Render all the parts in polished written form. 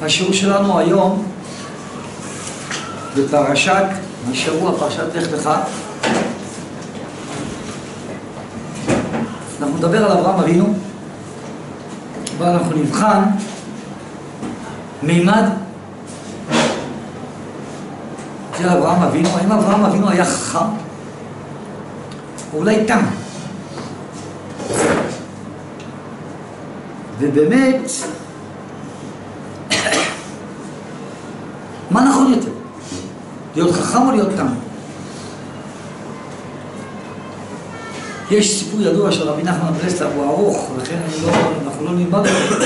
השיעור שלנו היום בפרשת השבוע, פרשת לך לך. אנחנו נדבר על אברהם אבינו, ואנחנו נבחן מימד של אברהם אבינו. האם אברהם אבינו היה חכם? או אולי תם? ובאמת, מה נכון יותר? להיות חכם או להיות תם? יש סיפור ידוע של רבי נחמן מברסלב, הוא ארוך, ולכן אנחנו לא נלמד אותו.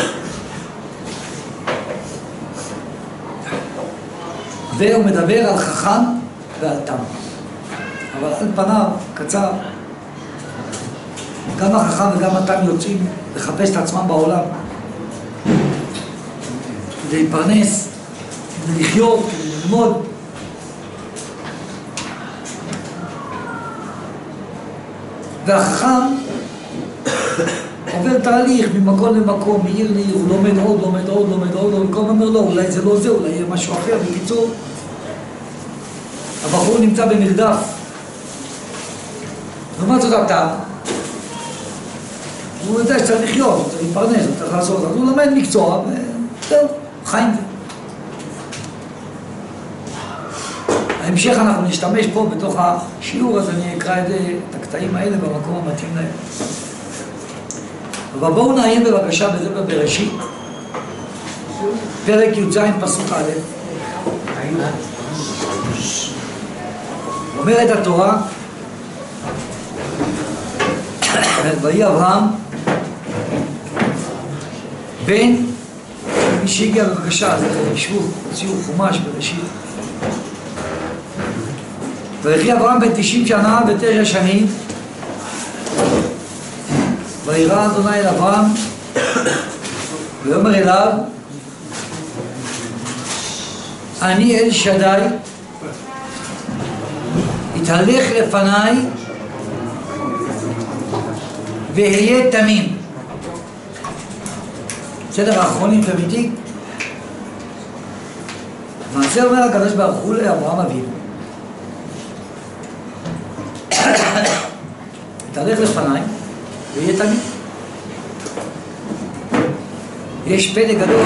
והוא מדבר על חכם ועל תם. אבל על פניו, קצר, גם החכם וגם התם יוצאים לחפש את עצמם בעולם כדי להתפרנס, כדי לחיות, כדי ללמוד. והחכם עובר תהליך ממקום למקום, מעיר לעיר, הוא לומד עוד, לומד עוד, לומד עוד, וכל אומר לו, אולי זה לא זה, אולי יהיה משהו אחר. בקיצור, הבחור נמצא במרדף. לעומת זאת התם, הוא יודע שצריך לחיות, הוא צריך להתפרנס, הוא צריך לעשות, אז הוא לומד מקצוע, וזהו, חיים. בהמשך אנחנו נשתמש פה בתוך השיעור, אז אני אקרא את הקטעים האלה במקום המתאים להם. אבל בואו נעיין בבקשה בספר בראשית, פרק י"ז פסוק א'. אומרת התורה, ויהי אברהם בן, מי שהגיע בבקשה, אז ישבו, הוציאו חומש בראשית. ויחי אברהם בן 90 שנה ו9 שנים, וירא אדוני אל אברהם, ויאמר אליו, אני אל שדי, התהלך לפניי, ואהיה תמים. בסדר, האחרונים תמיתי. מעשה אומר הקדוש ברוך הוא לאברהם אבינו, תלך לפניי ויהיה תמיד. יש פלא גדול.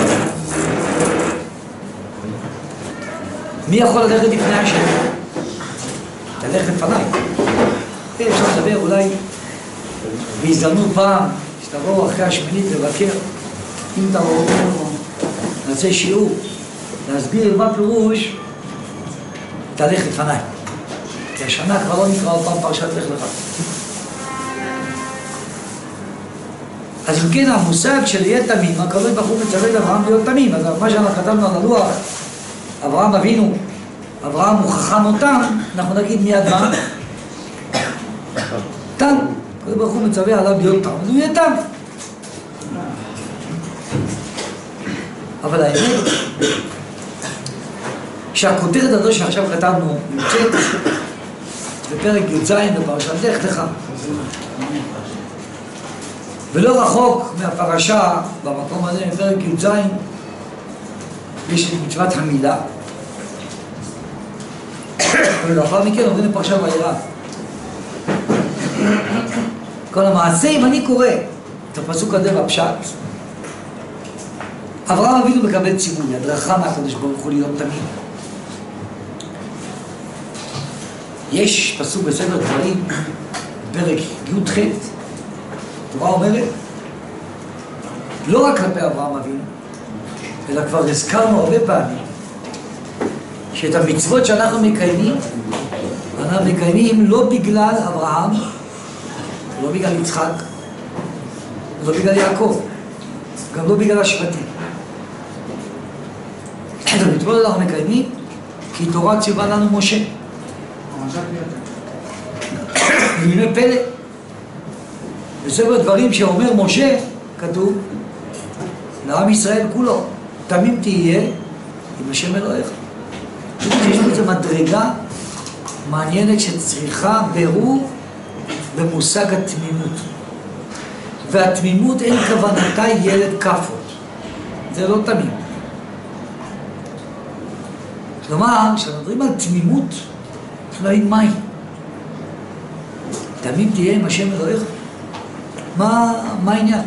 מי יכול ללכת לפני השם? תלך לפניי. אפשר לדבר אולי בהזדמנות פעם, שתבואו אחרי השמינית לבקר, אם תבואו, נעשה שיעור, להסביר מה פירוש תלך לפניי. כי השנה כבר לא נקרא עוד פעם פרשת לך לך. אז אם כן, המושג של יהיה תמים, הקדוש ברוך הוא מצווה לאברהם להיות תמים. אז מה שאנחנו כתבנו על הלוח, אברהם אבינו, אברהם הוא חכם או תם, אנחנו נגיד מיד מה? תם. הקדוש ברוך הוא מצווה עליו להיות תם, אז הוא יהיה תם. אבל האמת, שהכותרת הזו שעכשיו כתבנו נמצאת בפרק י"ז בפרשת לך לך, ולא רחוק מהפרשה במקום הזה, בפרק י"ז, יש את מצוות המילה, ולאחר מכן עוברים לפרשת וירא. כל המעשה, אם אני קורא את הפסוק הזה בפשט, אברהם אבינו מקבל ציווי, הדרכה מהקדוש ברוך הוא להיות תמים. יש פסוק בספר דברים, פרק י"ח, התורה אומרת, לא רק כלפי אברהם אבינו, אלא כבר הזכרנו הרבה פעמים, שאת המצוות שאנחנו מקיימים, אנחנו מקיימים לא בגלל אברהם, לא בגלל יצחק, לא בגלל יעקב, גם לא בגלל השבטים. את המצוות אנחנו מקיימים, כי תורה ציווה לנו משה. והנה פלא. בספר דברים שאומר משה, כתוב, לעם ישראל כולו, תמים תהיה עם השם אלוהיך. יש לנו איזו מדרגה מעניינת שצריכה ברור במושג התמימות. והתמימות אין כוונתה ילד כפות. זה לא תמים. כלומר, כשמדברים על תמימות, צריך להבין מהי. תמים תהיה עם השם אלוהיך. מה העניין?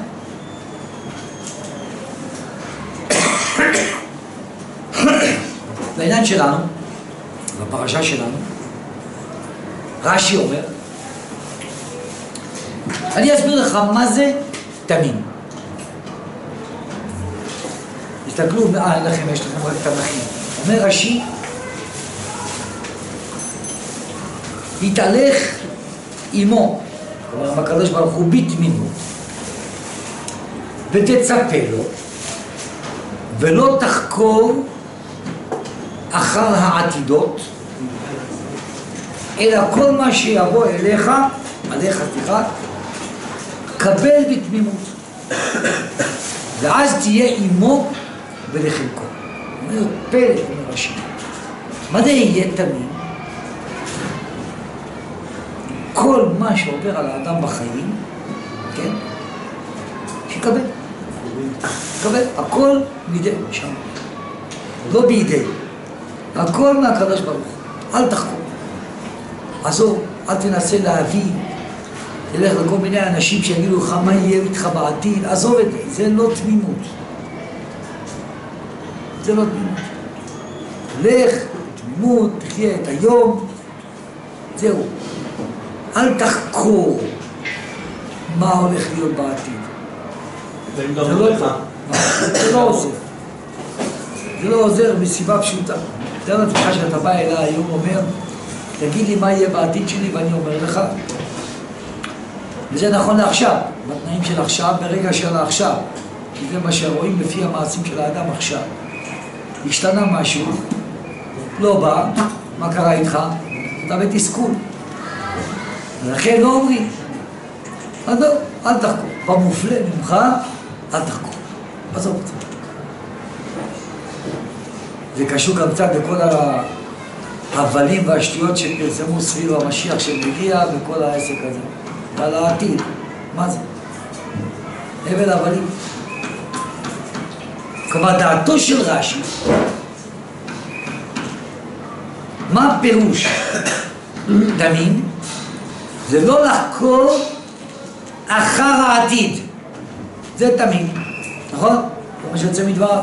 בעניין שלנו, בפרשה שלנו, רש"י אומר, אני אסביר לך מה זה תמים. תסתכלו, אין לכם, יש לכם רק תנ"כים. אומר רש"י, יתהלך עמו, כלומר הקדוש ברוך הוא בתמימות, ותצפה לו, ולא תחקור אחר העתידות, אלא כל מה שיבוא אליך, קבל בתמימות, ואז תהיה עמו ולחלקו. אומר פלא, אומר רש"י. מה זה יהיה תמים? כל מה שעובר על האדם בחיים, כן? שיקבל. קבל, הכל מידי שם. לא בידי. הכל מהקדוש ברוך הוא. אל תחקור. עזוב, אל תנסה להבין. תלך לכל מיני אנשים שיגידו לך מה יהיה איתך בעתיד. עזוב את זה, זה לא תמימות. זה לא תמימות. לך, תמימות, תחיה את היום. זהו. אל תחקור מה הולך להיות בעתיד. זה לא עוזר. זה לא עוזר. זה לא עוזר מסיבה פשוטה. תאר לעצמך שאתה בא אליי היום ואומר, תגיד לי מה יהיה בעתיד שלי ואני אומר לך. וזה נכון לעכשיו, בתנאים של עכשיו, ברגע של העכשיו. כי זה מה שרואים לפי המעשים של האדם עכשיו. השתנה משהו, לא בא, מה קרה איתך? אתה בתסכול. ולכן לא אומרים, עזוב, אל תחקור. במופלא ממך, אל תחקור. עזוב את זה. זה קשור גם קצת בכל ההבלים והשטויות שפרסמו סביב המשיח שמגיע וכל העסק הזה. על העתיד. מה זה? הבל הבלים. כלומר, דעתו של רש"י, מה פירוש תמים? זה לא לחקור אחר העתיד. זה תמים. נכון? זה מה שיוצא מדבריו.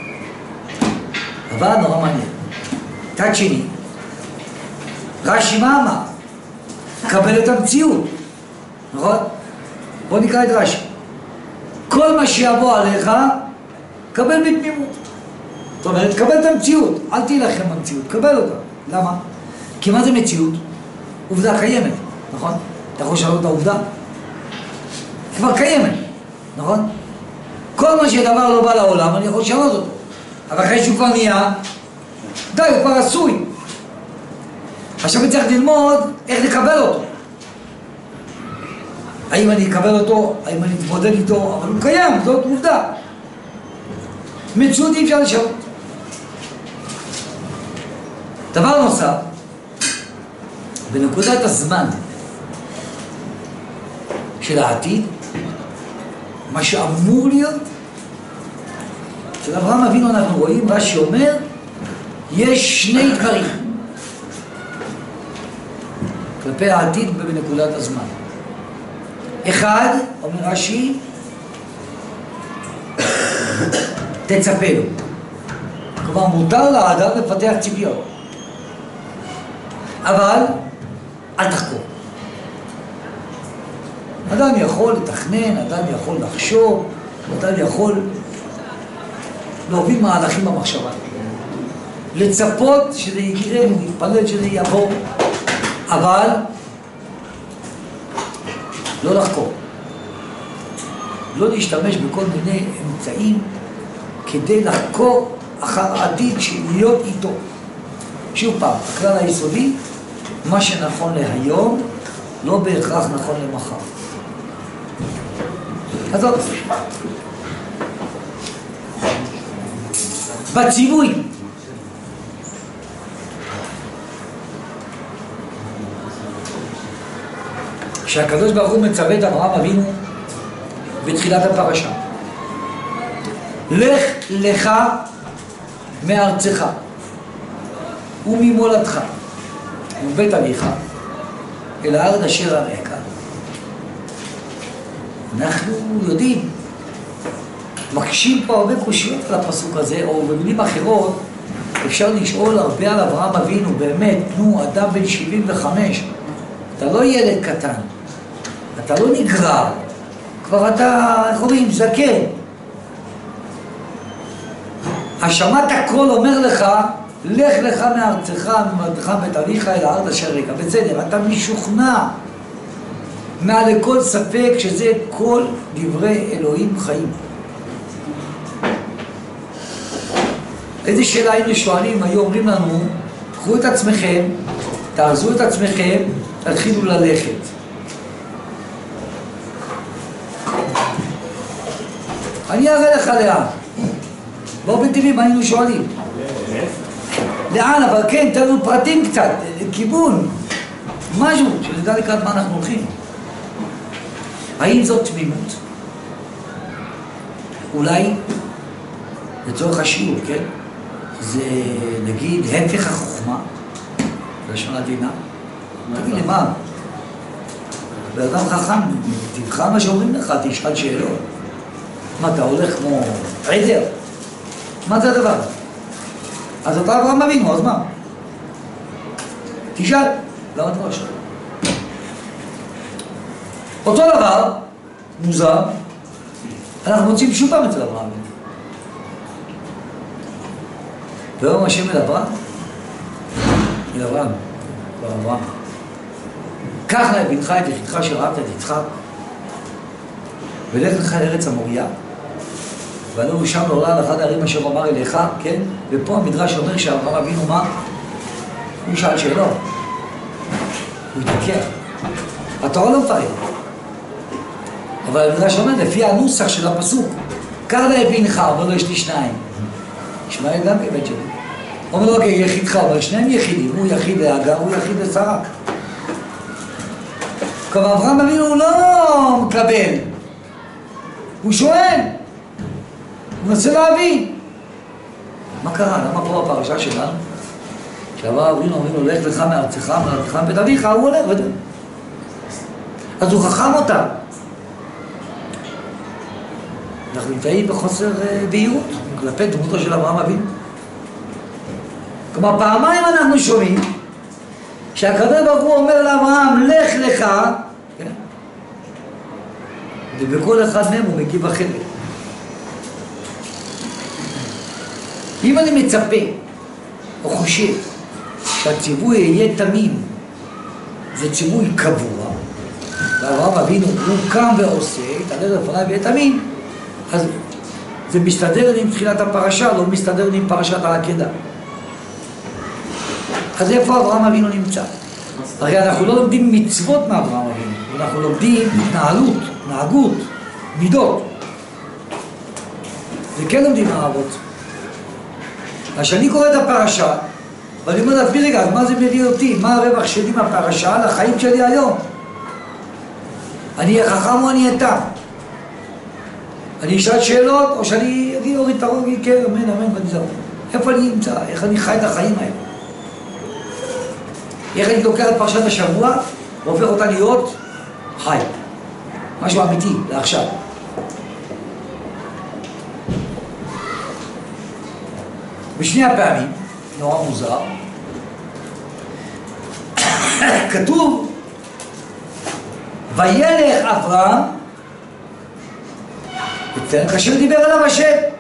אבל נורא מעניין. תד שני, רש"י מה אמר? קבל את המציאות. נכון? בוא נקרא את רש"י. כל מה שיבוא עליך, קבל בתמימות. זאת אומרת, קבל את המציאות. אל תילחם במציאות, קבל אותה. למה? כי מה זה מציאות? עובדה קיימת, נכון? אתה יכול לשאול את העובדה? כבר קיימת, נכון? כל מה שדבר לא בא לעולם, אני יכול לשנות אותו. אבל אחרי שהוא כבר נהיה, די, הוא כבר עשוי. עכשיו אני צריך ללמוד איך לקבל אותו. האם אני אקבל אותו, האם אני אתמודד איתו, אבל הוא קיים, זאת עובדה. מציאות אי אפשר לשנות. דבר נוסף, בנקודת הזמן של העתיד, מה שאמור להיות, אצל אברהם אבינו אנחנו רואים, רש"י אומר, יש שני דברים כלפי העתיד בנקודת הזמן. אחד, אומר רש"י, תצפה לו. כלומר, מותר לאדם לפתח ציפיות. אבל, אל תחקור. אדם יכול לתכנן, אדם יכול לחשוב, אדם יכול להוביל מהלכים במחשבה. לצפות שזה יקרה, להתפלל שזה יבוא, אבל לא לחקור. לא להשתמש בכל מיני אמצעים כדי לחקור אחר העתיד להיות איתו. שוב פעם, הכלל היסודי, מה שנכון להיום לא בהכרח נכון למחר. אז זאת. בציווי. שהקדוש ברוך הוא מצווה את אברהם אבינו בתחילת הפרשה. לך לך מארצך וממולדתך ובית אביך אל הארץ אשר אראך. אנחנו יודעים, מקשים פה הרבה קושיות על הפסוק הזה, או במילים אחרות אפשר לשאול הרבה על אברהם אבינו. באמת, נו, אדם בן 75, אתה לא ילד קטן, אתה לא נגרר, כבר אתה, איך אומרים, זקן. השמעת הקול אומר לך, לך לך מארצך, ממולדתך מבית אביך אל הארץ אשר אראך. בסדר, אתה משוכנע מעל לכל ספק שזה כל דברי אלוהים חיים. איזה שאלה היינו שואלים, היו אומרים לנו, קחו את עצמכם, תארזו את עצמכם, תתחילו ללכת. אני אראה לך לאן. באופן טבעי, מה היינו שואלים? לאן, אבל כן, תן לנו פרטים קצת, כיוון, משהו, שנדע לקראת מה אנחנו הולכים. האם זאת תמימות? אולי, לצורך השיעור, כן? זה נגיד הפך החוכמה, בלשון עדינה. תגיד לי, מה? באדם חכם, תבחר מה שאומרים לך, תשאל שאלות. מה, אתה הולך כמו עדר? מה זה הדבר? אז אתה אברהם אבינו, אז מה? תשאל, למה אתה לא שואל? אותו דבר, מוזר, אנחנו מוצאים שוב פעם אצל אברהם אבינו. ויאמר השם אל אברהם, כבר אברהם, קח נא את בנך, את יחידך אשר אהבת את יצחק, ולך לך לארץ המוריה, ועלו שם לעולה על אחד הערים אשר אמר אליך, כן? ופה המדרש אומר שאברהם אבינו מה? הוא שאל שאלות, הוא התווכח. התורה לא מפרט, אבל המדרש אומר, לפי הנוסח של הפסוק, קח נא את בנך, אומר לו, יש לי שניים. ישמעאל גם כבית שלי. אומר לו, אוקיי, יחידך, אבל שניהם יחידים, הוא יחיד להגר, הוא יחיד לשרה. כלומר, אברהם אבינו הוא לא מקבל, הוא שואל, הוא מנסה להבין. מה קרה? למה פה בפרשה שלנו? כשאברהם אבינו אומרים לו, לך לך מארצך, ממולדתך מבית אביך, הוא הולך ודאי. אז הוא חכם אותה. אנחנו נמצאים בחוסר בהירות כלפי דמותו של אברהם אבינו. כלומר, פעמיים אנחנו שומעים שהקדוש ברוך הוא אומר לאברהם, לך לך, כן? ובכל אחד מהם הוא מגיב אחרת. אם אני מצפה או חושב שהציווי יהיה תמים, זה ציווי קבוע, ואברהם אבינו הוא קם ועושה, יתעלה לפניי ויהיה תמים, אז זה מסתדר עם תחילת הפרשה, לא מסתדר עם פרשת העקדה. אז איפה אברהם אבינו נמצא? הרי אנחנו לא לומדים מצוות מאברהם אבינו, אנחנו לומדים התנהלות, נהגות, מידות. וכן לומדים אהבות. אז כשאני קורא את הפרשה, ואני אומר לעצמי, רגע, אז מה זה מביא אותי? מה הרווח שלי מהפרשה לחיים שלי היום? אני אהיה חכם או אני אהיה תם? אני אשאל שאלות, או שאני אגיד אורי תרוגי, כן, אמן, אמן, ונזהו. איפה אני נמצא? איך אני חי את החיים האלה? איך אני לוקח את פרשת השבוע, והופך אותה להיות חי. משהו אמיתי, לעכשיו. בשני הפעמים, נורא מוזר, כתוב, וילך אברהם, כאשר דיבר עליו השם.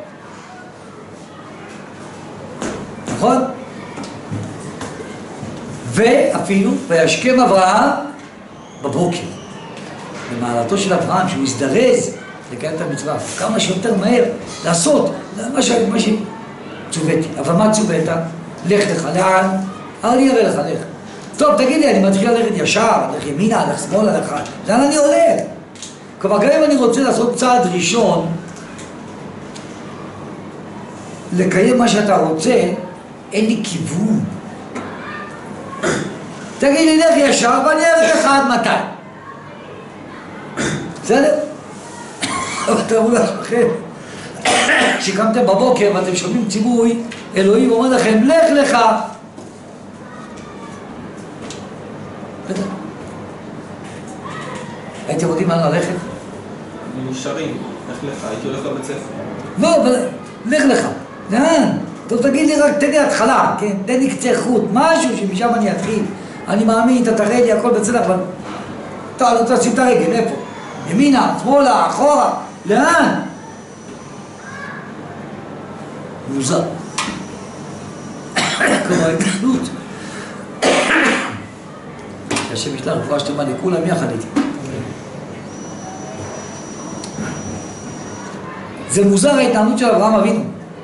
נכון? ואפילו, וישכם אברהם בבוקר. במעלתו של אברהם, שהוא הזדרז לקיים את המצווה, כמה שיותר מהר לעשות מה שצוויתי. אבל מה צווית? לך לך, לאן? אני אראה לך, לך. טוב, תגיד לי, אני מתחיל ללכת ישר, הלך ימינה, הלך שמאלה, הלך... לאן אני הולך? כלומר, גם אם אני רוצה לעשות צעד ראשון, לקיים מה שאתה רוצה, אין לי כיוון. תגיד לי, לך ישר, ואני אראה לך עד מתי. בסדר? אבל תראו לכם, שקמתם בבוקר ואתם שומעים ציווי, אלוהים אומר לכם, לך לך. הייתם יודעים לאן ללכת? נשארים, לך לך, הייתי הולך לבית ספר. לא, אבל לך לך. לאן? טוב, תגיד לי רק, תן לי התחלה, כן? תן לי קצה חוט, משהו שמשם אני אתחיל. אני מאמין, אתה תראה לי הכל בסדר, אבל... אתה לא תשים את הרגל, איפה? ימינה, שמאלה, אחורה, לאן? מוזר. כמו ההתנהלות. השם ישלח רפואה שלמה לכולם יחד איתי. זה מוזר ההתנהלות של אברהם אבינו.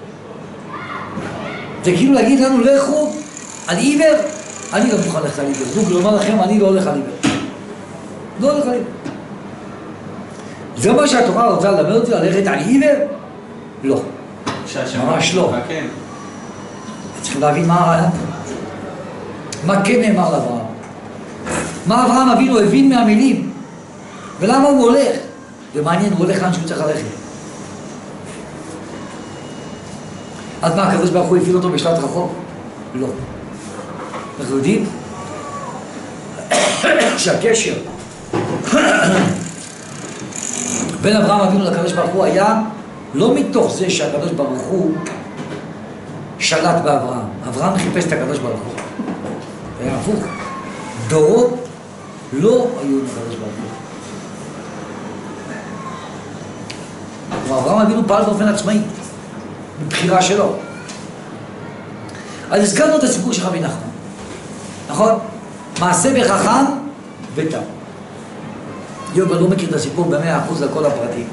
זה כאילו להגיד לנו, לכו על עיוור, אני לא מוכן ללכת על עיוור. זוג לומר לכם, אני לא הולך על עיוור. לא הולך על עיוור. זה מה שהתורה רוצה לדבר אותי, ללכת על עיוור? לא. ממש לא. צריכים להבין מה הרעיון. מה כן נאמר לאברהם. מה אברהם אבינו הבין מהמילים. ולמה הוא הולך. ומעניין, הוא הולך לאן שהוא צריך ללכת. אז מה, הקדוש ברוך הוא הפעיל אותו בשלט רחוק? לא. אנחנו יודעים שהקשר בין אברהם אבינו לקדוש ברוך הוא היה לא מתוך זה שהקדוש ברוך הוא שלט באברהם. אברהם חיפש את הקדוש ברוך הוא. זה היה הפוך. דורות לא היו עם הקדוש ברוך הוא. אברהם אבינו פעל באופן עצמאי. מבחירה שלו. אז הזכרנו את הסיפור של רבי נחמן, נכון? מעשה בחכם ותם. יובל לא מכיר את הסיפור ב100% לכל הפרטים.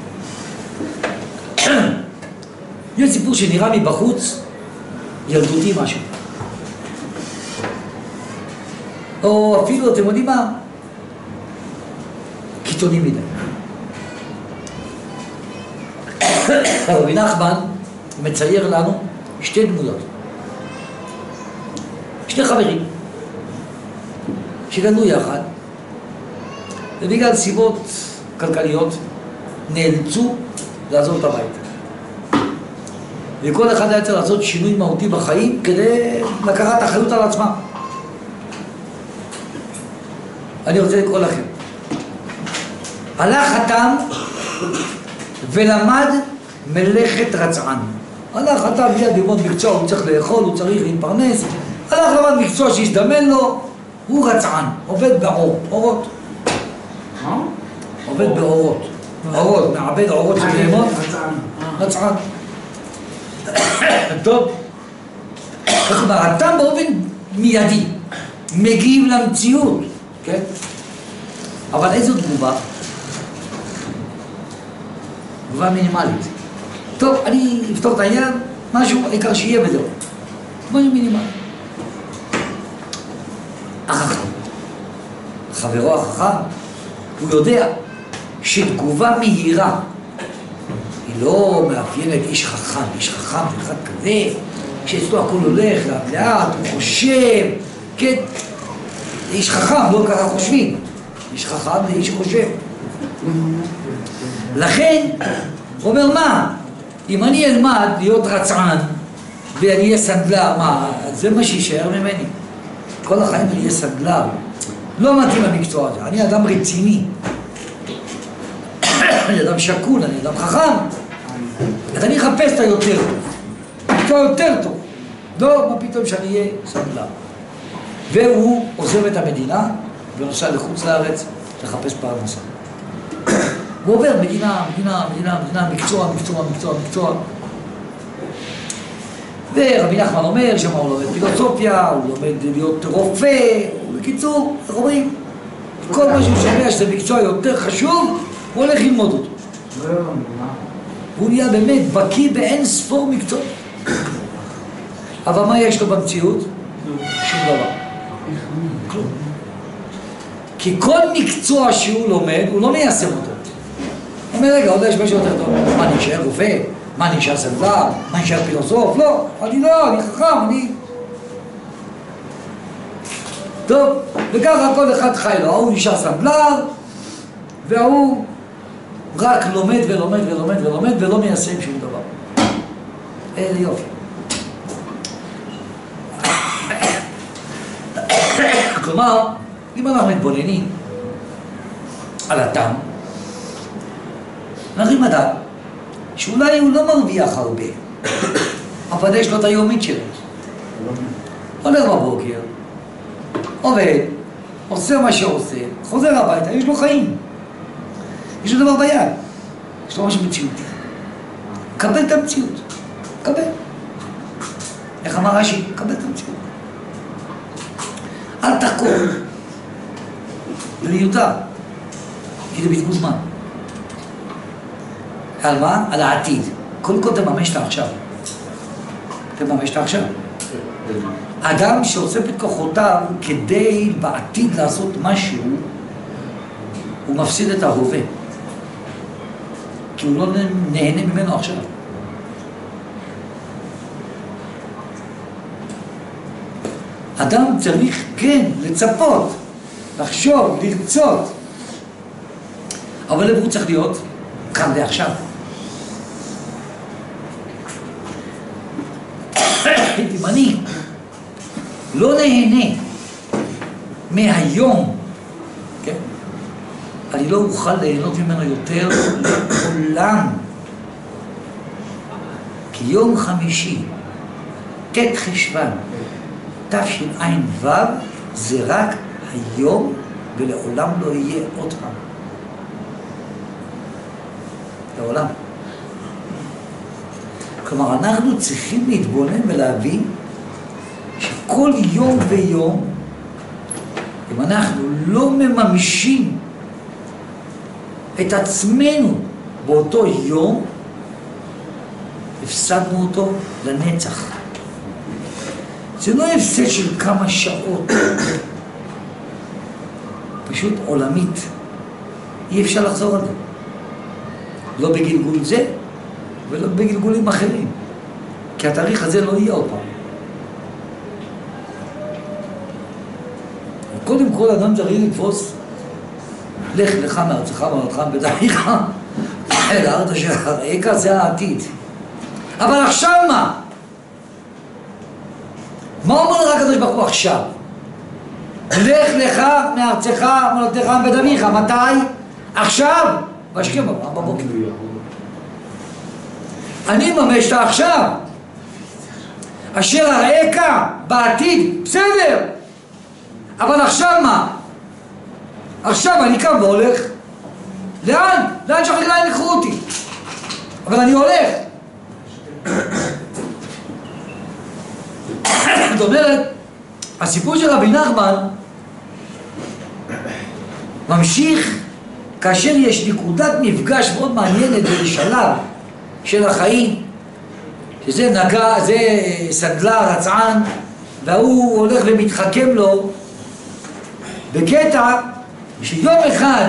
יש סיפור שנראה מבחוץ ילדותי משהו. או אפילו, אתם יודעים מה? קיצוני מדי. רבי נחמן מצייר לנו שתי דמויות. שני חברים שגדלו יחד ובגלל סיבות כלכליות נאלצו לעזוב את הבית. וכל אחד היה צריך לעשות שינוי מהותי בחיים כדי לקחת אחריות על עצמם. אני רוצה לקרוא לכם. הלך התם ולמד מלאכת רצען. הלך התם ביד ללמוד מקצוע, הוא צריך לאכול, הוא צריך להתפרנס. הלך למד מקצוע שהזדמן לו, הוא רצען, עובד באור, אורות. עובד באורות. אורות, מעבד אורות של בהמות. רצען. טוב. כלומר, התם באופן מיידי מגיב למציאות, כן? אבל איזו תגובה? תגובה מינימלית. טוב, אני אפתור את העניין, משהו, העיקר שיהיה בזה. משהו מינימלי. החכם. חברו החכם, הוא יודע שתגובה מהירה היא לא מאפיינת איש חכם. איש חכם זה אחד כזה, שאצלו הכל הולך לאט לאט, הוא חושב, כן? איש חכם, לא ככה חושבים. איש חכם זה איש שחושב. לכן, הוא אומר מה? אם אני אלמד להיות רצען ואני אהיה סנדלר, מה? זה מה שישאר ממני. כל החיים אני אהיה סנדלר. לא מתאים למקצוע הזה. אני אדם רציני. אני אדם שקול, אני אדם חכם. אז אני אחפש את היותר טוב. מקצוע יותר טוב. לא, מה פתאום שאני אהיה סנדלר. והוא עוזב את המדינה ונוסע לחוץ לארץ לחפש פרנסה. הוא עובר מדינה, מקצוע. ורבי נחמן אומר שמה הוא לומד פילוסופיה, הוא לומד להיות רופא, בקיצור, איך אומרים? כל מה שהוא שומע שזה מקצוע יותר חשוב, הוא הולך ללמוד אותו. הוא נהיה באמת בקיא באין ספור מקצוע. אבל מה יש לו במציאות? שום דבר. כלום. כי כל מקצוע שהוא לומד, הוא לא מיישם אותו. הוא אומר, רגע, עוד יש משהו יותר טוב. מה, אני אשאר רופא? מה, אני אשאר סנדלר? מה, אני אשאר פילוסוף? לא, אני חכם, אני... טוב, וככה כל אחד חי לו. ההוא נשאר סנדלר, וההוא רק לומד ולא מיישם שום דבר. איזה יופי. כלומר, אם אנחנו מתבוננים, על הטעם, נרים אדם, שאולי הוא לא מרוויח הרבה, אבל יש לו את היומית שלו. הולך בבוקר, עובד, עושה מה שעושה, חוזר הביתה, יש לו חיים. יש לו דבר ביד, יש לו משהו מציאותי. קבל את המציאות, קבל. איך אמר רש"י? קבל את המציאות. אל תחקור. זה מיותר, כי זה בזבוז זמן. על מה? על העתיד. קודם כל תממש את העכשיו. תממש את העכשיו. אדם שעושה את כוחותיו כדי בעתיד לעשות משהו, הוא מפסיד את ההווה. כי הוא לא נהנה ממנו עכשיו. אדם צריך, כן, לצפות, לחשוב, לרצות. אבל הוא צריך להיות כאן ועכשיו. אם אני לא נהנה מהיום, כן? אני לא אוכל ליהנות ממנו יותר לעולם. כי יום חמישי, ט' חשוון, תשע"ו, זה רק היום ולעולם לא יהיה עוד פעם. לעולם. כלומר, אנחנו צריכים להתבונן ולהבין שכל יום ויום, אם אנחנו לא מממשים את עצמנו באותו יום, הפסדנו אותו לנצח. זה לא הפסד של כמה שעות, פשוט עולמית. אי אפשר לחזור על זה. לא בגלגול זה ולא בגלגולים אחרים. כי התאריך הזה לא יהיה עוד פעם. קודם כל אדם צריך לתפוס, לך לך מארצך ומולדתך בדרכך אל הארץ אשר אראך, זה העתיד. אבל עכשיו מה? מה אומר לך הקדוש ברוך הוא עכשיו? לך לך מארצך ומולדתך בדרכך. מתי? עכשיו? והשכם בבוקר. אני ממש את עכשיו. אשר אראך בעתיד, בסדר. אבל עכשיו מה? עכשיו אני קם והולך. לאן? לאן שהרגליים יקחו אותי. אבל אני הולך. זאת אומרת, הסיפור של רבי נחמן ממשיך כאשר יש נקודת מפגש מאוד מעניינת בשלב של החיים, שזה נגע, זה סנדלר, רצען, והוא הולך ומתחכם לו בקטע שיום אחד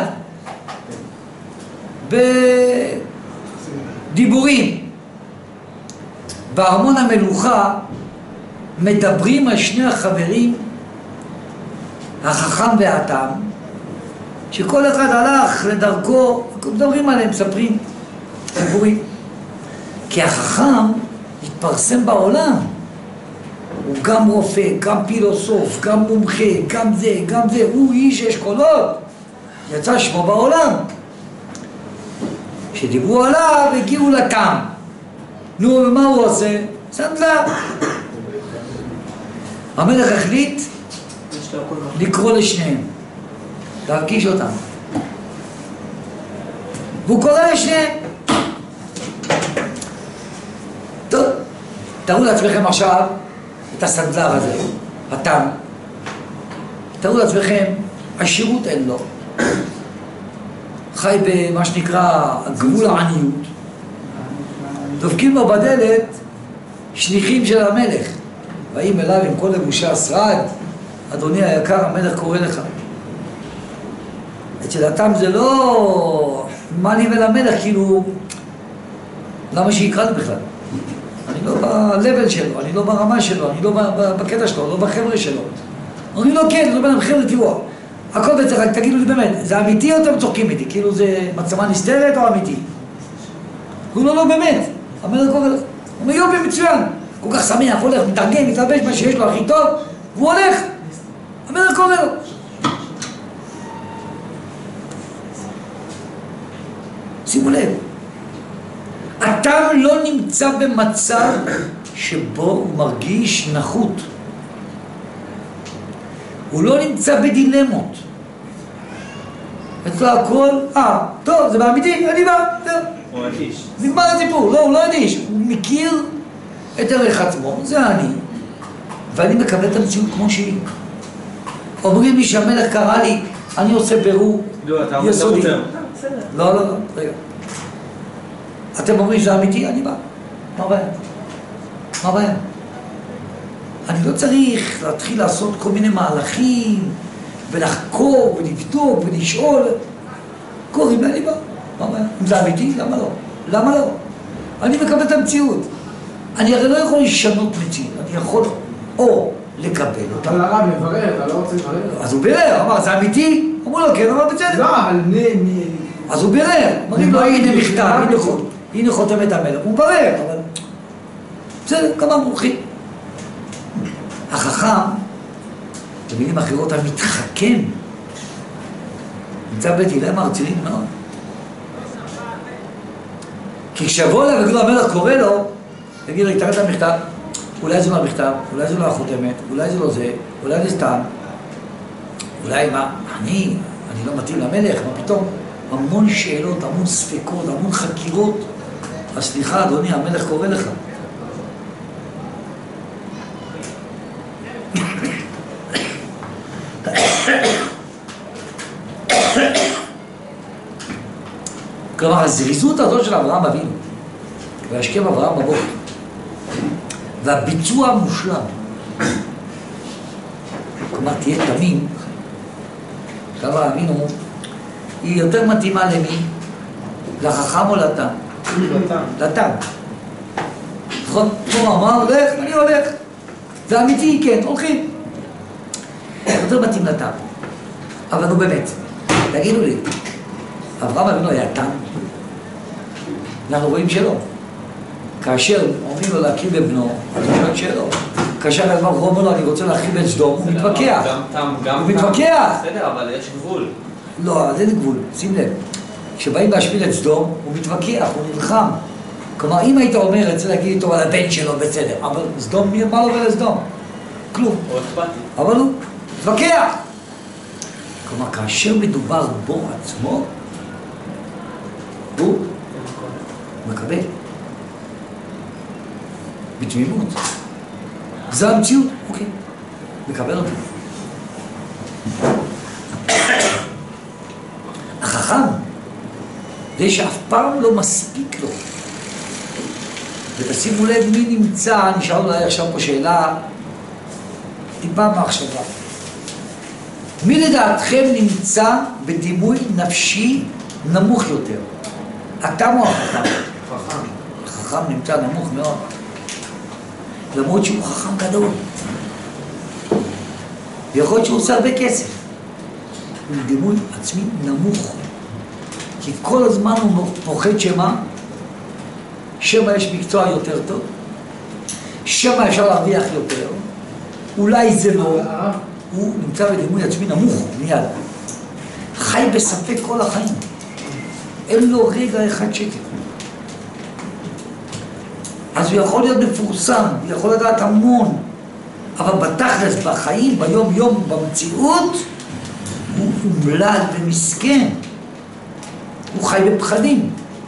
בדיבורים בארמון המלוכה מדברים על שני החברים, החכם והתם, שכל אחד הלך לדרכו, מדברים עליהם, מספרים דיבורים. כי החכם התפרסם בעולם. הוא גם רופא, גם פילוסוף, גם מומחה, גם זה, גם זה. הוא איש אשכולות. יצא שמו בעולם. כשדיברו עליו, הגיעו לתם. נו, ומה הוא עושה? סנדלר. המלך החליט לקרוא לשניהם, להרגיש אותם. והוא קורא לשניהם. טוב, תראו לעצמכם עכשיו את הסנדלר הזה, התם. תראו לעצמכם, השירות אין לו. חי במה שנקרא גבול העניות. דופקים לו בדלת שליחים של המלך. באים אליו עם כל לבושי השרד, אדוני היקר, המלך קורא לך. אצל התם זה לא מה לי ולמלך, כאילו, למה שיקרא לי בכלל? אני לא בלבל שלו, אני לא ברמה שלו, אני לא בקטע שלו, לא בחבר'ה שלו. אני לא כן, לא בן חבר'ה, תראו, הכל בצריך, תגידו לי באמת, זה אמיתי או אתם צוחקים איתי? כאילו זה מצלמה נסתרת או אמיתי? הוא לא באמת, המלך קורא לך. הוא אומר, יופי, מצוין. כל כך שמח, הולך, מתארגן, מתלבש מה שיש לו הכי טוב, והוא הולך. המלך קורא לו. שימו לב, אדם לא נמצא במצב שבו הוא מרגיש נחות. הוא לא נמצא בדילמות. אצלו הכל, טוב, זה באמיתי, אני בא, טוב. הוא אדיש. נגמר הסיפור, לא, הוא לא אדיש. הוא מכיר את ערך עצמו, זה אני. ואני מקבל את המציאות כמו שהיא. אומרים לי שהמלך קרא לי, אני עושה בירור יסודי. לא, רגע. אתם אומרים שזה אמיתי, אני בא. מה הבעיה? מה הבעיה? אני לא צריך להתחיל לעשות כל מיני מהלכים ולחקור ולבדוק ולשאול. קוראים לי, אני בא. מה הבעיה? אם זה אמיתי, למה לא? למה לא? אני מקבל את המציאות. אני הרי לא יכול לשנות מציאות, אני יכול או לקבל אותה. אבל הרב יברר, אתה לא רוצה לברר? אז הוא בירר, אמר, זה אמיתי? אמרו לו, כן, אמר בצדק. לא, אבל אז הוא בירר, אמרים לו, הנה מכתב, הנה חותמת המלך, הוא ברר, אבל בסדר, כמה מומחים. החכם, במילים אחרות, המתחכם, נמצא בדילמה רצינית מאוד. כי כשבוא אליו וגידו המלך קורא לו, תגיד לו, תראה את המכתב, אולי זה לא המכתב, אולי זה לא החותמת, אולי זה לא זה, אולי זה סתם, אולי מה, אני לא מתאים למלך, מה פתאום? המון שאלות, המון ספקות, המון חקירות. אז סליחה אדוני, המלך קורא לך. כלומר, הזריזות הזאת של אברהם אבינו, והשכם אברהם בבוקר, והביצוע המושלם, כלומר, תהיה תמים, אברהם אבינו, היא יותר מתאימה למי? לחכם או לתם? לתם. נכון? הוא אמר, הולך, אני הולך. זה אמיתי, כן, הולכים. יותר מתאים לתם. אבל נו באמת, תגידו לי, אברהם אבינו היה תם? אנחנו רואים שלא. כאשר אומרים לו להקריב את בנו, אז הוא שואל שלא. כאשר אברהם אומר לו, אני רוצה להקריב את סדום, הוא מתווכח. הוא מתווכח. בסדר, אבל יש גבול. לא, אז אין גבול, שים לב. כשבאים להשפיל את סדום, הוא מתווכח, הוא נלחם. כלומר, אם היית אומר, רוצה להגיד איתו על הבן שלו, בסדר. אבל סדום, מה לא אומר לסדום? כלום. הוא אכפתי. אבל הוא מתווכח. כלומר, כאשר מדובר בו עצמו, הוא מקבל. בתמימות. זה המציאות, אוקיי. מקבל אותו. החכם, זה שאף פעם לא מספיק לו. ותשימו לב מי נמצא, נשאר אולי עכשיו פה שאלה, טיפה מחשבה. מי לדעתכם נמצא בדימוי נפשי נמוך יותר? אתם או החכם? חכם. החכם נמצא נמוך מאוד. למרות שהוא חכם גדול. ויכול להיות שהוא עושה הרבה כסף. הוא דימוי עצמי נמוך. כי כל הזמן הוא פוחד שמה? שמה יש מקצוע יותר טוב. שמה אפשר להרוויח יותר. אולי זה לא. הוא נמצא בדימוי עצמי נמוך מיד. חי בספק כל החיים. אין לו רגע אחד שקט. אז הוא יכול להיות מפורסם, הוא יכול לדעת המון. אבל בתכלס, בחיים, ביום יום, במציאות, הוא אומלל ומסכן. הוא חי בפחדים.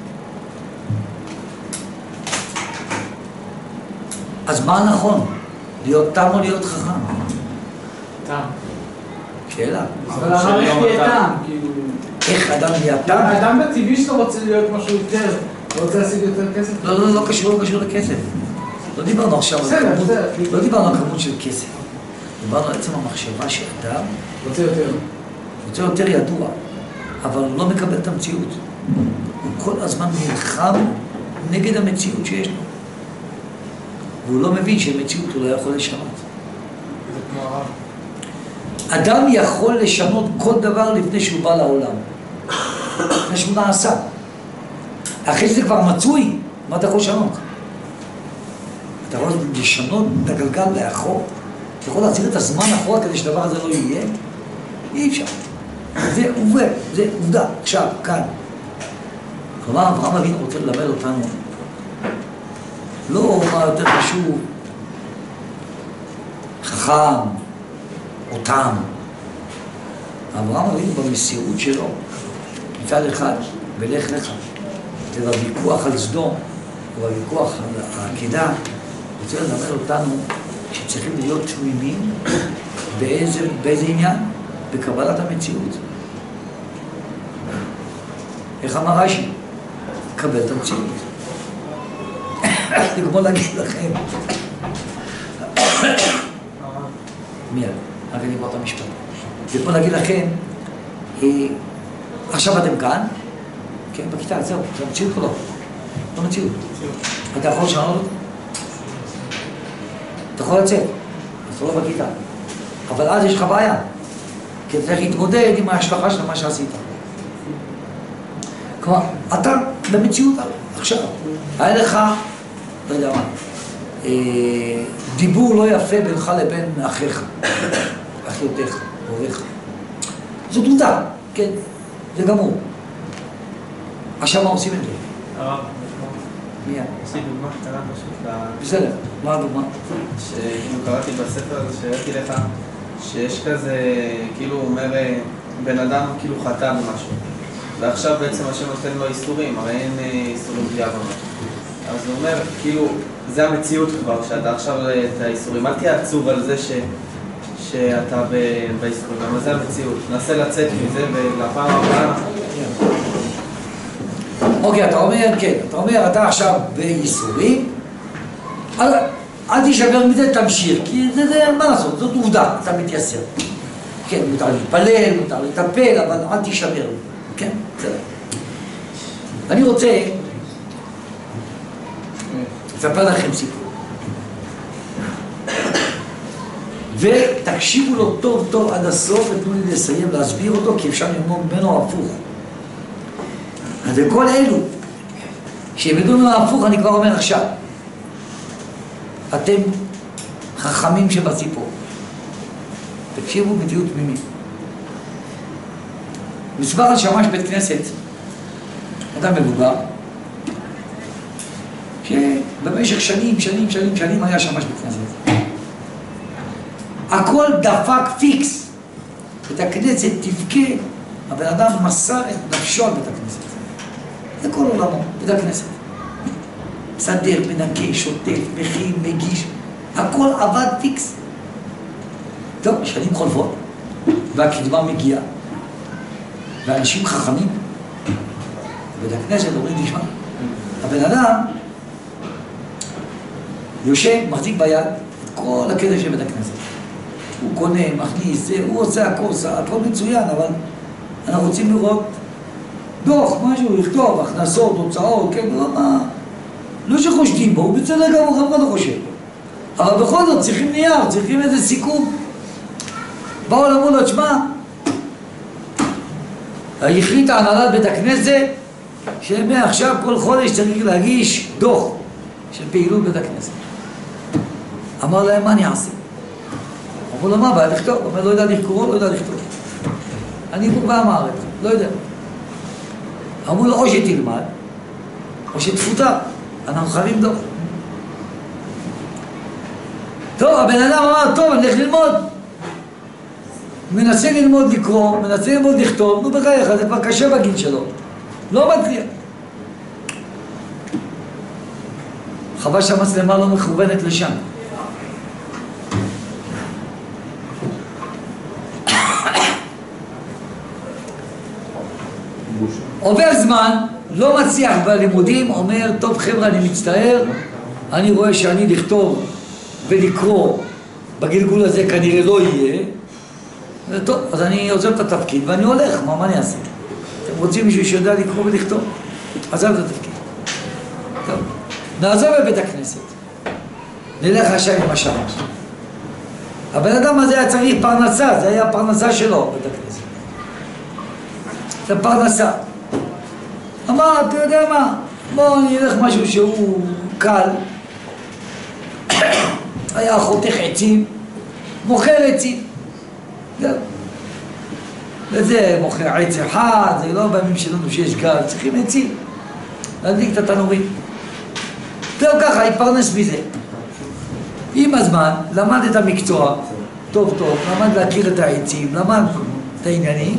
אז מה נכון? להיות תם או להיות חכם? תם. שאלה. אבל הרב איך תהיה תם? איך אדם נהיה תם? האדם בטבעי שלו רוצה להיות משהו יותר, רוצה להשיג יותר כסף? לא קשור לכסף. לא דיברנו עכשיו על כמות, לא דיברנו על כמות של כסף. דיברנו על עצם המחשבה שאדם רוצה יותר ידוע, אבל הוא לא מקבל את המציאות. הוא כל הזמן נלחם נגד המציאות שיש לו. והוא לא מבין שמציאות הוא לא יכול לשנות. זה כמו הרב. אדם יכול לשנות כל דבר לפני שהוא בא לעולם. לפני שהוא נעשה. אחרי שזה כבר מצוי, מה אתה יכול לשנות? אתה יכול לשנות את הגלגל לאחור? אתה יכול להחזיר את הזמן אחורה כדי שדבר הזה לא יהיה? אי אפשר. זה עובד, זה עובדה, עכשיו, כאן. כלומר, אברהם אבינו רוצה ללמד אותנו לא מה יותר חשוב, חכם או טעם. אברהם אבינו במסירות שלו, מצד אחד, ולך לך, ובוויכוח על סדום, ובוויכוח על העקידה, רוצה ללמד אותנו שצריכים להיות תמימים באיזה עניין? בקבלת המציאות. איך אמר רש"י? קבל את המציאות. זה כמו להגיד לכם. מיד, רק אני אגמור את המשפט. זה כמו להגיד לכם, עכשיו אתם כאן, כן, בכיתה, זהו, זה המציאות או לא? לא מציאות. אתה יכול לשנות אותו? אתה יכול לצאת, אז אתה לא בכיתה. אבל אז יש לך בעיה, כי אתה צריך להתמודד עם ההשלכה של מה שעשית. כלומר, אתה במציאות עכשיו, היה לך, לא יודע מה, דיבור לא יפה בינך לבין אחיך, אחיותיך, הוריך. זאת עובדה, כן, זה גמור. עכשיו מה עושים את זה? הרב, מיד. יש לי דוגמה קטנה פשוט. בסדר, מה הדוגמה? שכאילו קראתי בספר הזה שהראיתי לך, שיש כזה, כאילו הוא אומר, בן אדם כאילו חטא במשהו. ועכשיו בעצם השם נותן לו איסורים, הרי אין איסורים בלי עוון. אז הוא אומר, כאילו, זה המציאות כבר, שאתה עכשיו את האיסורים. אל תהיה עצוב על זה שאתה באיסורים, אבל זה המציאות. נסה לצאת מזה ולפעם הבאה. אוקיי, אתה אומר, כן, אתה אומר, אתה עכשיו באיסורים, אל תישבר מזה, תמשיך, כי זה מה לעשות, זאת עובדה, אתה מתייסר. כן, מותר להתפלל, מותר לטפל, אבל אל תישבר. כן, בסדר. אני רוצה לספר לכם סיפור. ותקשיבו לו טוב טוב עד הסוף ותנו לי לסיים להסביר אותו, כי אפשר ללמוד ממנו הפוך. אז לכל אלו שיבדו ממנו הפוך, אני כבר אומר עכשיו, אתם חכמים שבציפור. תקשיבו בדיוק תמימים. מספר על שמש בית כנסת, אדם מבוגר, שבמשך שנים היה שמש בית כנסת. הכל דפק פיקס. בית הכנסת תבכה, הבן אדם מסר את נפשו על בית הכנסת. זה כל עולמו, בית הכנסת. סדר, מנקה, שוטף, מכין, מגיש, הכל עבד פיקס. טוב, שנים חולפות, והקדמה מגיעה. ואנשים חכמים, בית הכנסת אומרים, תשמע, הבן אדם יושב, מחזיק ביד את כל הקטע של בית הכנסת. הוא קונה, מכניס, הוא עושה הכל מצוין, אבל אנחנו רוצים לראות דוח, משהו, לכתוב, הכנסות, הוצאות, כן, לא שחושדים בו, הוא בצדק גמור, אף אחד לא חושב. אבל בכל זאת צריכים נייר, צריכים איזה סיכום. באו ואמרו לו, תשמע, החליטה הנהלת בית הכנסת שמעכשיו כל חודש צריך להגיש דוח של פעילות בית הכנסת. אמר להם, מה אני אעשה? אמרו לו, מה, בעיה לכתוב? הוא אומר, לא יודע לקרוא, לא יודע לכתוב. אני בא מהארץ, לא יודע. אמרו לו, או שתלמד, או שתפוטר, אנחנו חייבים דוח. טוב, הבן אדם אמר, טוב, אני הולך ללמוד. מנסה ללמוד לקרוא, מנסה ללמוד לכתוב, נו בחייך, זה כבר קשה בגיל שלו. לא מצליח. חבל שהמצלמה לא מכוונת לשם. עובר זמן, לא מצליח בלימודים, אומר, טוב חבר'ה, אני מצטער, אני רואה שאני לכתוב ולקרוא בגלגול הזה כנראה לא יהיה, טוב, אז אני עוזב את התפקיד ואני הולך, מה אני אעשה? אתם רוצים מישהו שיודע לקרוא ולכתוב? עזב את התפקיד. טוב, נעזוב בבית הכנסת. נלך עכשיו עם השמש. הבן אדם הזה היה צריך פרנסה, זה היה הפרנסה שלו בבית הכנסת. זה פרנסה. אמר, אתה יודע מה? בואו נלך משהו שהוא קל. היה חותך עצים, מוכר עצים. וזה מוכר עץ אחד, זה לא בימים שלנו שיש גל, צריכים עצים. להדליק את התנורים. זהו ככה, התפרנס מזה. עם הזמן, למד את המקצוע, טוב טוב, למד להכיר את העצים, למד את העניינים.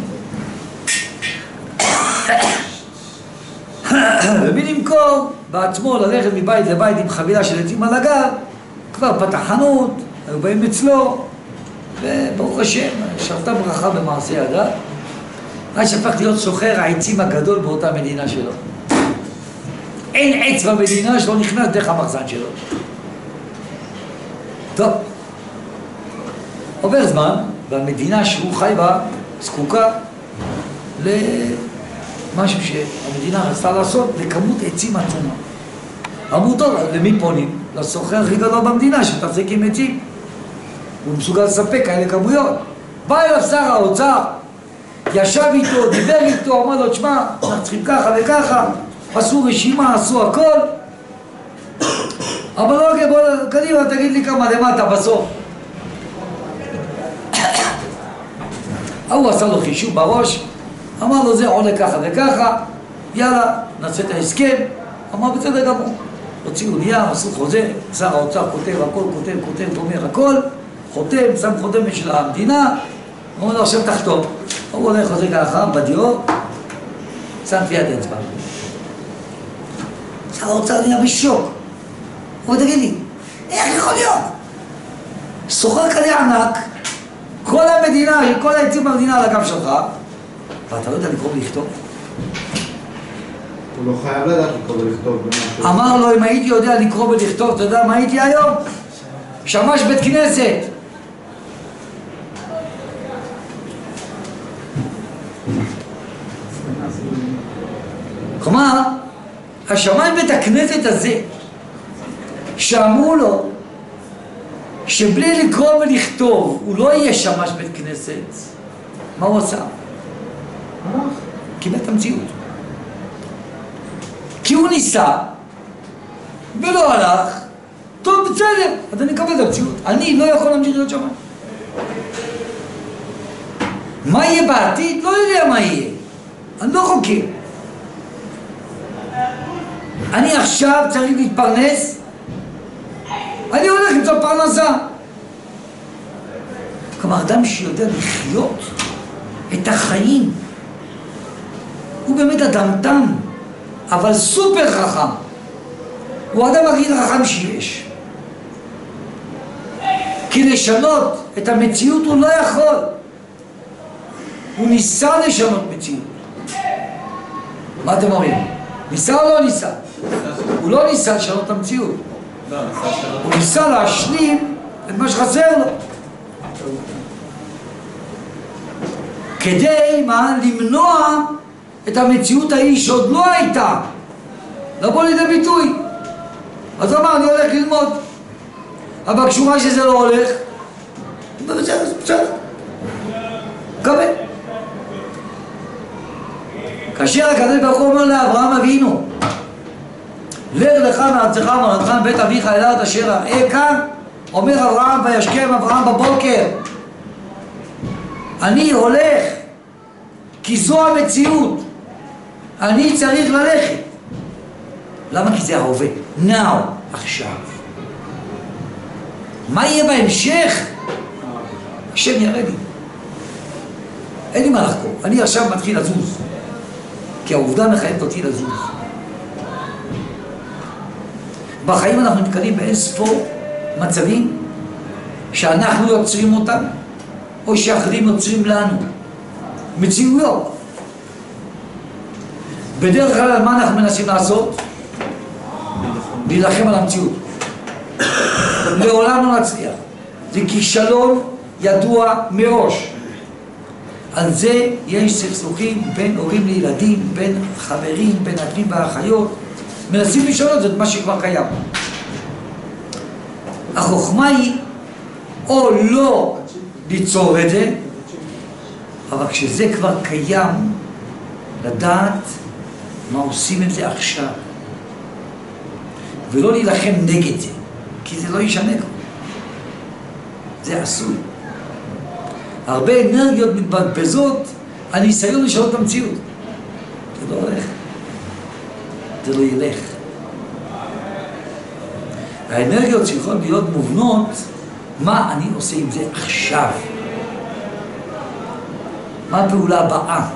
ובמקום בעצמו ללכת מבית לבית עם חבילה של עצים על הגב, כבר פתח חנות, היו באים אצלו, וברוך השם, שרתה ברכה במעשה ידיו. עד שהפך להיות סוחר העצים הגדול באותה מדינה שלו. אין עץ במדינה שלו נכנס דרך המחסן שלו. טוב, עובר זמן, והמדינה שהוא חי בה זקוקה למשהו שהמדינה רצתה לעשות, לכמות עצים עצומה. אמרו טוב, למי פונים? לסוחר הכי גדול במדינה שתחזיק עם עצים. הוא מסוגל לספק כאלה כמויות. בא אליו שר האוצר, ישב איתו, דיבר איתו, אמר לו, תשמע, אנחנו צריכים ככה וככה, עשו רשימה, עשו הכל. אבל לא, בוא, קדימה, תגיד לי כמה למטה בסוף. הוא עשה לו חישוב בראש, אמר לו, זה עולה ככה וככה, יאללה, נעשה את ההסכם. אמר, בסדר גמור. הוציאו נייר, עשו חוזה, שר האוצר כותב הכל, כותב, אומר הכל, חותם, שם חותמת של המדינה, הוא אומר לו, עכשיו תחתום. הוא הולך לזה ככה, בדיור, שם טביעת אצבע. שר האוצר נהיה בשוק. הוא אומר, תגיד לי, איך יכול להיות? סוחר כזה ענק, כל המדינה, כל העצים במדינה על הגב שלך, ואתה לא יודע לקרוא ולכתוב? הוא לא חייב לדעת לקרוא ולכתוב. אמר לו, אם הייתי יודע לקרוא ולכתוב, אתה יודע מה הייתי היום? שמש בית כנסת. כלומר, השמש בית הכנסת הזה, שאמרו לו שבלי לקרוא ולכתוב הוא לא יהיה שמש בית כנסת, מה הוא עשה? קיבל את המציאות. כי הוא ניסה ולא הלך, טוב בסדר, אז אני אקבל את המציאות. אני לא יכול להמשיך להיות שמש. מה יהיה בעתיד? לא יודע מה יהיה. אני לא חוקר. אני עכשיו צריך להתפרנס, אני הולך למצוא פרנסה. כלומר, אדם שיודע לחיות את החיים, הוא באמת אדם תם, אבל סופר חכם. הוא האדם הכי חכם שיש. כי לשנות את המציאות הוא לא יכול. הוא ניסה לשנות מציאות. מה אתם אומרים? ניסה או לא ניסה? הוא לא ניסה לשנות את המציאות. הוא ניסה להשלים את מה שחסר לו. כדי מה? למנוע את המציאות ההיא שעוד לא הייתה, לבוא לידי ביטוי. אז הוא אמר, אני הולך ללמוד. אבל כשהוא רואה שזה לא הולך, בסדר. קבל. כאשר הקדוש ברוך הוא אומר לאברהם אבינו, לך לך מארצך וממולדתך מבית אביך אל הארץ אשר אראך, אומר אברהם, וישכם אברהם בבוקר, אני הולך, כי זו המציאות, אני צריך ללכת. למה? כי זה ההווה, now, עכשיו. מה יהיה בהמשך? השם יראה לי. אין לי מה לחקור, אני עכשיו מתחיל לזוז, כי העובדה מחייבת אותי לזוז. בחיים אנחנו נתקלים באין ספור מצבים שאנחנו יוצרים אותם או שאחרים יוצרים לנו מציאויות. בדרך כלל מה אנחנו מנסים לעשות? להילחם על המציאות. לעולם לא נצליח. זה כישלון ידוע מראש. על זה יש סכסוכים בין הורים לילדים, בין חברים, בין אחים ואחיות. מנסים לשנות את מה שכבר קיים. החוכמה היא או לא ליצור את זה, אבל כשזה כבר קיים, לדעת מה עושים את זה עכשיו, ולא להילחם נגד זה, כי זה לא ישנה כבר. זה עשוי. הרבה אנרגיות מתבזבזות על ניסיון לשנות את המציאות. זה לא הולך. זה לא ילך. האנרגיות צריכות להיות מובנות, מה אני עושה עם זה עכשיו? מה הפעולה הבאה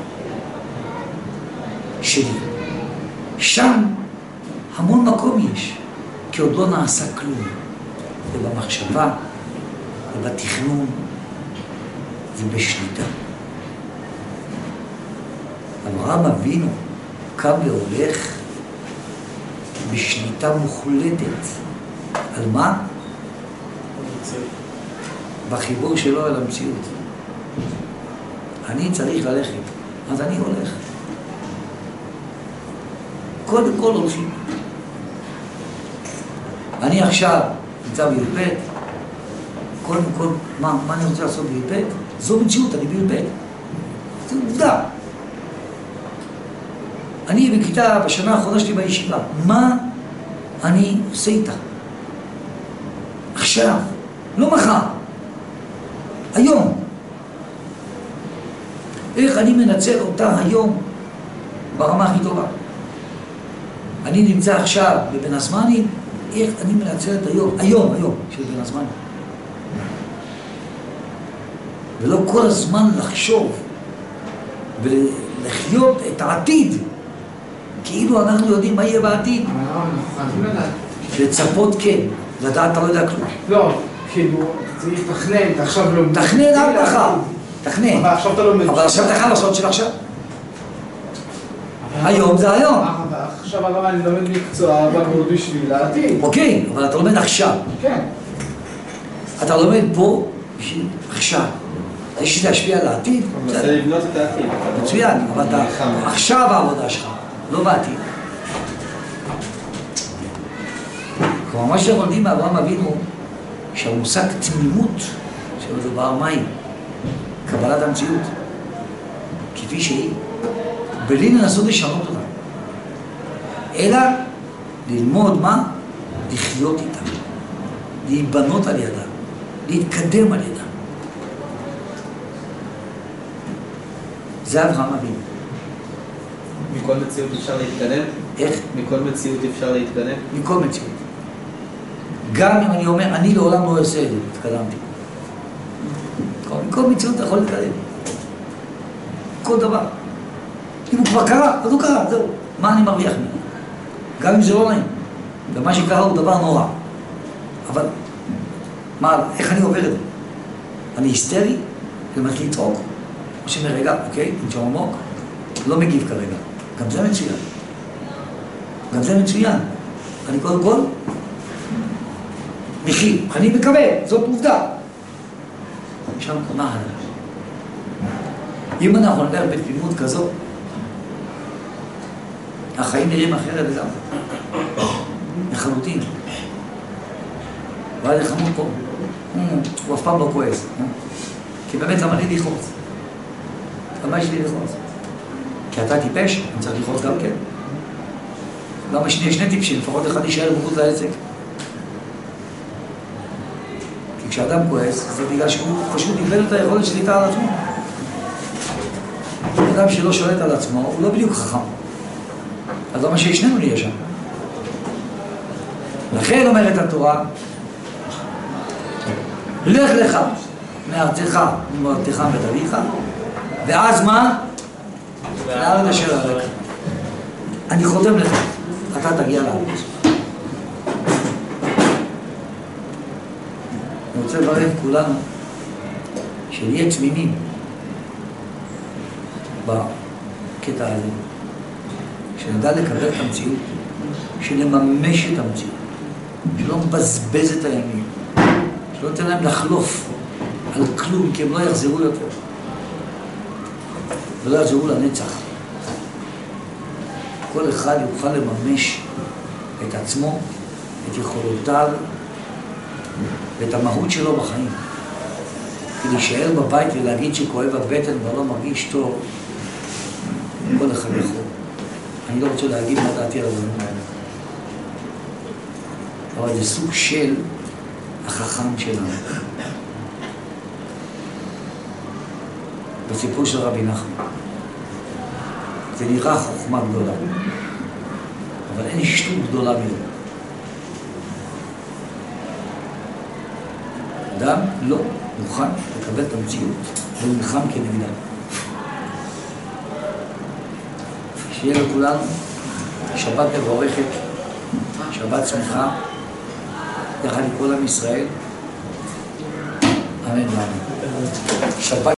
שלי? שם המון מקום יש, כי עוד לא נעשה כלום. זה במחשבה, זה בתכנון, זה בשליטה. אברהם אבינו קם והולך בשליטה מוחלטת. על מה? בחיבור שלו על המציאות. אני צריך ללכת, אז אני הולך. קודם כל הולכים. אני עכשיו נמצא בי"ב, קודם כל, מה אני רוצה לעשות בי"ב? זו מציאות, אני בי"ב. זו עובדה. אני בכיתה, בשנה האחרונה שלי בישיבה, מה אני עושה איתה? עכשיו, לא מחר, היום. איך אני מנצל אותה היום ברמה הכי טובה? אני נמצא עכשיו בבין הזמנים, איך אני מנצל את היום של בין הזמנים. ולא כל הזמן לחשוב ולחיות את העתיד, כאילו אנחנו יודעים מה יהיה בעתיד. אנחנו חייבים לדעת. לצפות כן, לדעת אתה לא יודע כלום. לא, כאילו, צריך לתכנן, אתה עכשיו לא... תכנן עד מחר, תכנן. אבל עכשיו אתה לא... אבל עכשיו אתה חייב לעשות של עכשיו. היום זה היום. עכשיו אבל אני לומד מקצוע בגרות בשביל העתיד. אוקיי, אבל אתה לומד עכשיו. כן. אתה לומד פה בשביל עכשיו. יש שזה להשפיע על העתיד. אתה מנסה לבנות את העתיד. מצוין, אבל אתה עכשיו העבודה שלך, לא בעתיד. כלומר, מה שאנחנו יודעים מאברהם אבינו, שהמושג תמימות שמדובר מהי? קבלת המציאות, כפי שהיא, בלי לנסות לשנות אותה, אלא ללמוד מה? לחיות איתה, להיבנות על ידה, להתקדם על ידה. זה אברהם אבינו. מכל מציאות אפשר להתקדם? איך? מכל מציאות אפשר להתקדם? מכל מציאות. גם אם אני אומר, אני לעולם לא אעשה את זה, התקדמתי. מכל מציאות אתה יכול להתקדם. כל דבר. אם הוא כבר קרה, אז הוא קרה, זהו. מה אני מרוויח ממנו? גם אם זה לא נעים. ומה שקרה הוא דבר נורא. אבל, מה, איך אני עובר את זה? אני היסטרי? אני מתחיל לצעוק? או שאומר, רגע, אוקיי, נשאר עמוק, לא מגיב כרגע. גם זה מצוין. גם זה מצוין. אני קודם כל, מכיל, אני מקווה, זאת עובדה. עכשיו, מה הלאה? אם אנחנו נדבר בתמימות כזאת, החיים נראים אחרת לגמרי. לחלוטין. והיה לחמוד פה. הוא אף פעם לא כועס. כי באמת למה לי לכעוס? למה יש לי לכעוס? כי אתה טיפש, אני צריך לכעוס גם כן. למה שני טיפשים, לפחות אחד יישאר מחוץ לעסק. כי כשאדם כועס, זה בגלל שהוא פשוט איבד את היכולת שליטה על עצמו. אדם שלא שולט על עצמו, הוא לא בדיוק חכם. אז למה שישננו נהיה שם? לכן אומרת התורה, לך לך מארצך וממולדתך מבית אביך, ואז מה? לארץ אשר אראך. אני חותם לך, אתה תגיע לארץ. אני רוצה לברך כולנו שנהיה תמימים בקטע הזה, שנדע לקבל את המציאות, שנממש את המציאות, שלא מבזבז את הימים, שלא ניתן להם לחלוף על כלום, כי הם לא יחזרו יותר ולא יחזרו לנצח. כל אחד יוכל לממש את עצמו, את יכולותיו ואת המהות שלו בחיים. כי להישאר בבית ולהגיד שכואב הבטן ולא מרגיש טוב, כל אחד יכול. אני לא רוצה להגיד מה דעתי על הדברים האלה. אבל זה סוג של החכם שלנו. בסיפור של רבי נחמן. זה נראה חוכמה גדולה. אבל אין שטות גדולה מזה. אדם לא מוכן לקבל את המציאות והוא נלחם כנגדה. שיהיה לכולנו שבת מבורכת, שבת שמחה, יחד עם כל עם ישראל. אמן ואמן. שבת